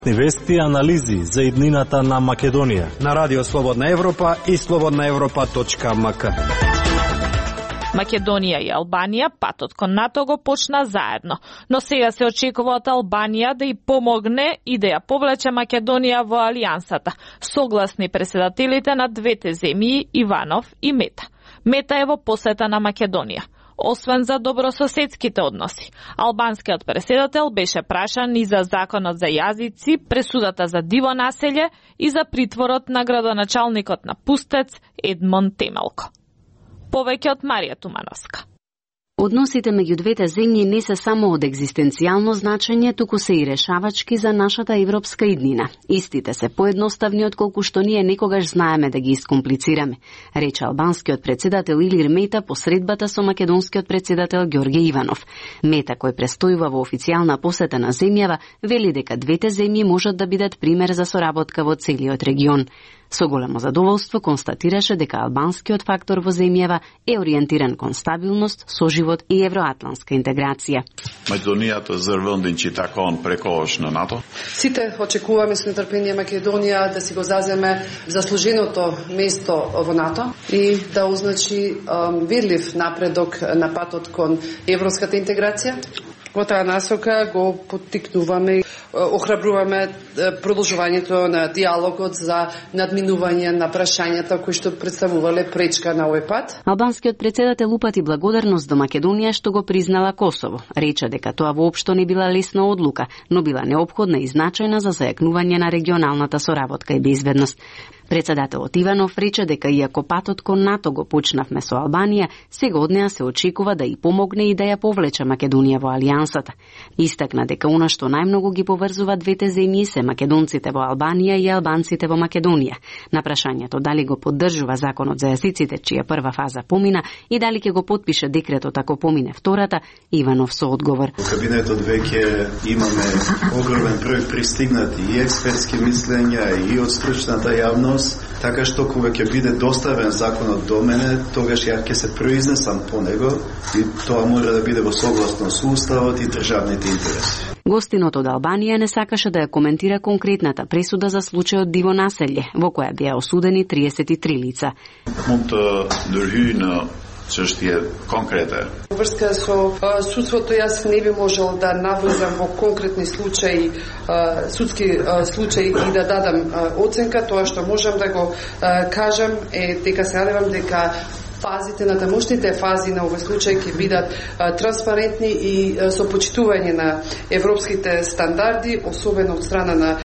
Вести и анализи за иднината на Македонија на Радио Слободна Европа и slobodnaevropa.mk. Македонија и Албанија патот кон НАТО го почна заедно, но сега се очекува од Албанија да и помогне и да ја повлече Македонија во алијансата, согласни претседателите на двете земји Иванов и Мета. Мета е во посета на Македонија. Освен за добрососедските односи, албанскиот претседател беше прашан и за законот за јазици, пресудата за диво населје и за притворот на градоначалникот на Пустец Едмон Темелко. Повеќе од Марија Тумановска. Односите меѓу двете земји не се само од екзистенцијално значење, туку се и решавачки за нашата европска иднина. Истите се поедноставни отколку што ние некогаш знаеме да ги искомплицираме, рече албанскиот претседател Илир Мета по средбата со македонскиот претседател Ѓорѓе Иванов. Мета, кој престојува во официјална посета на земјава, вели дека двете земји можат да бидат пример за соработка во целиот регион. Со големо задоволство констатираше дека албанскиот фактор во земјава е ориентиран кон стабилност, соживот и евроатлантска интеграција. Македонијата зарвондинчи такон прекош на НАТО. Сите очекуваме со нетрпение Македонија да си го заземе заслуженото место во НАТО и да означи видлив напредок на патот кон европската интеграција. Во таа насока го поттикнуваме, охрабруваме продолжувањето на диалогот за надминување на прашањата кои што представувале пречка на овој пат. Албанскиот претседател упати благодарност до Македонија што го признала Косово. Рече дека тоа воопшто не била лесна одлука, но била неопходна и значајна за зајакнување на регионалната соработка и безбедност. Председателот Иванов рече дека иако патот кон НАТО го почнавме со Албанија, сега од неа се очекува да и помогне и да ја повлече Македонија во алијансата. Истакна дека она што најмногу ги поврзува двете земји се македонците во Албанија и албанците во Македонија. На прашањето дали го поддржува законот за јазиците, чија прва фаза помина, и дали ќе го потпише декретот ако помине втората, Иванов со одговор. Во кабинетот веќе имаме огромен број пристигнати и експертски мислења и од стручната јавност, така што кога ќе биде доставен законот до мене, тогаш ја ќе се произнесам по него и тоа мора да биде во согласност со уставот и државните интереси. Гостинот од Албанија не сакаше да ја коментира конкретната пресуда за случајот диво населје, во која беа осудени 33 лица. Чештие конкретен. Во врска со судството јас не би можел да навлезам во конкретни случаи, судски случаи и да дадам оценка. Тоа што можам да го кажам е дека се надевам дека фазите на тамошните фази на овој случај ќе бидат транспарентни и со почитување на европските стандарди, особено од страна на